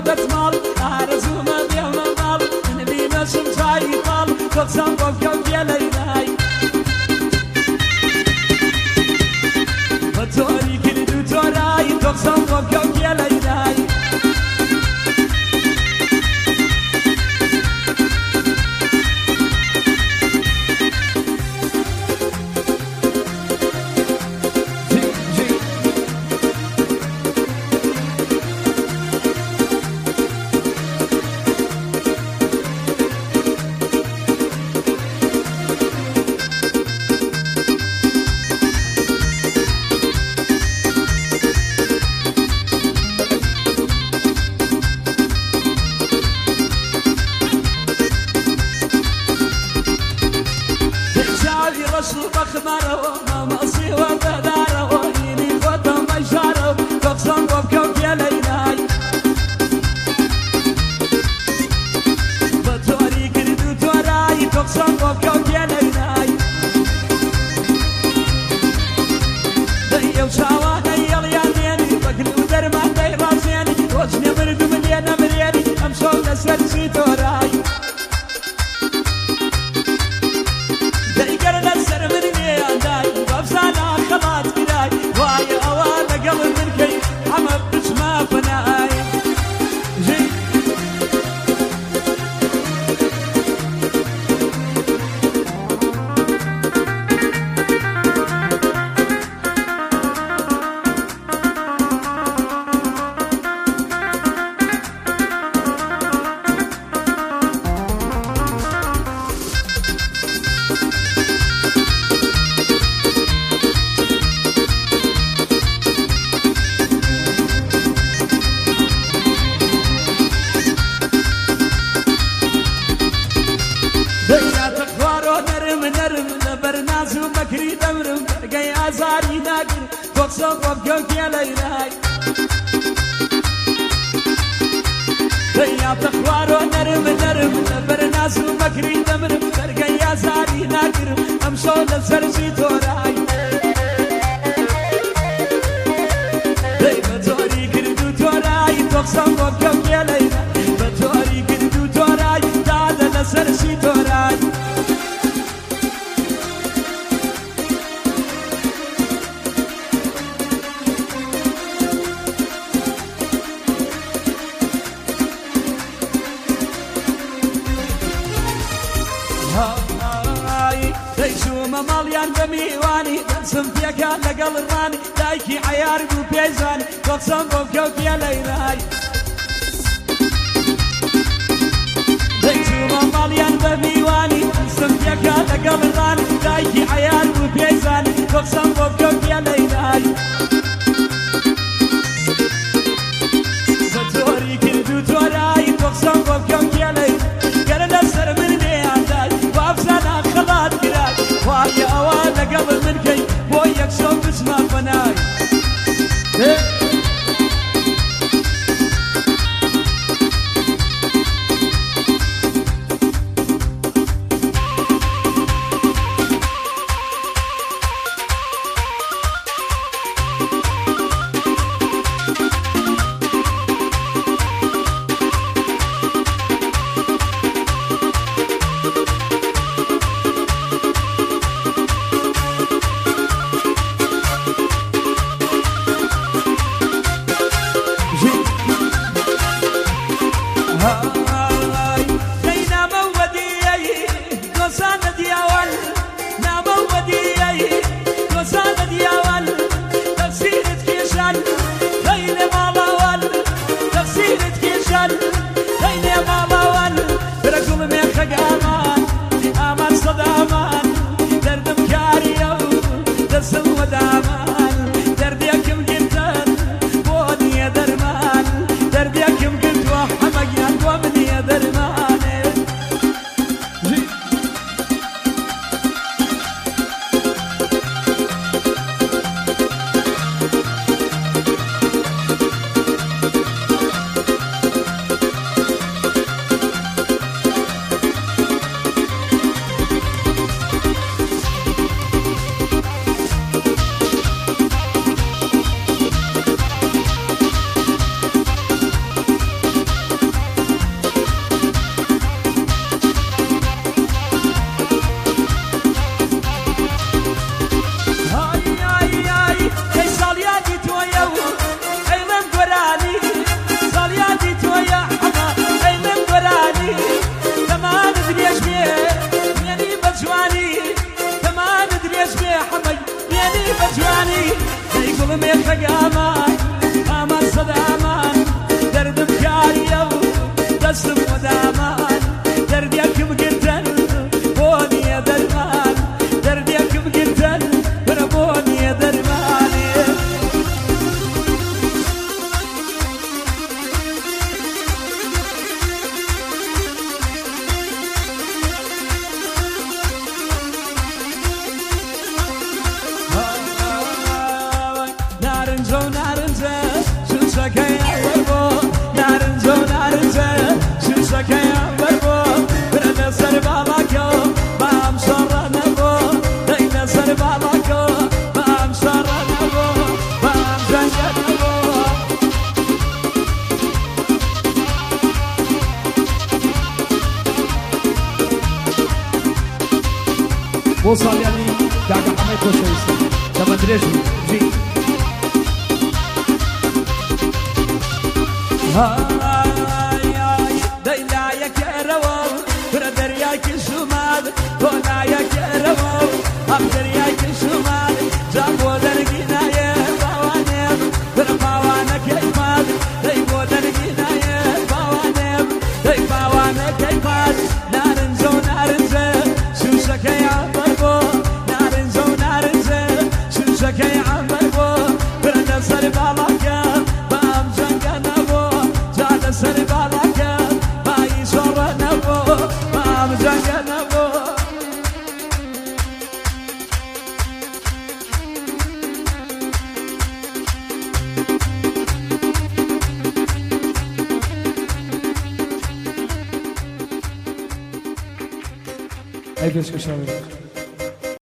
دەتماڵ ئارەزوومە بێمە ماڵ نبینەشم چای پاڵ تۆچەم بۆ کەوتێ لەیلای بە تۆری کرد و تۆرای تۆچەم بۆ کەوتێ لەیلای رسول بخمره ممسي وبداره يني خدم بشاره تقسم وبكوك يا ليلاي بتوري كردو توراي تقسم وبكوك يا ليلاي ديو شاوا ديال ياليني بقلو درمان دي راسيني وجني مردو مليانا ملياني امشو نسرسي توراي بكري دمرم برقي عزاري ناقر تقصف وبقوك يا ليلاي يا تخوار ونرم نرم برناس بكري دمرم برقي عزاري ناقر امشو لسرسي توراي بتوري كردو توراي تقصف وبقوك يا ليلاي بتوري كردو توراي تعال لسرسي توراي دەیشومە ماڵیان بەمیوانی دەسم پێکان لەگەڵ ڕانی دایکی عەیار بوو پێزانی تۆقسەم بۆ کەوتیە لەیلای دەیشومە ماڵیان بەمیوانی دەسم پێکان لەگەڵ ڕانی دایکی عەیار بوو پێزانی تۆقسەم بۆ کەوتیە لەیلای بەتۆری کرد و تۆرایی تۆقسەم بۆ کەوتیە لەیلای گەرە لەسەر من نێیاندای بابزانە خەڵات گرای وایە ئەوە لەگەڵ من کەی بۆ یەکسەو بچمە فەنای دردم كم جدا بوني درمان بۆ ساڵیانی کاکە حەمەی خۆشەویستە دەمە درێژ ژی دەیلایەکەرەوە برە دەریایکی سوماد تۆ لایەکەرەوە ئەم دەریایکی سوماد جا بۆ دەرگی نایە باوانێم برە باوانەکەی ماد دەی بۆ دەرگی نایە باوانێم دەی باوانەکەی پاس نارنجە و نارنجە سوسەکەی عەمبەر بۆ نارنجە و نارنجە سوسەکەی عەمبەر بۆ برە لەسەر باڵاکە بە ئەم جەنگە نەبۆ جا لەسەر باڵاکە بای زۆڕە نەبۆ بە ئەم جەنگە نەبۆ ئەی پێشکەشاوێ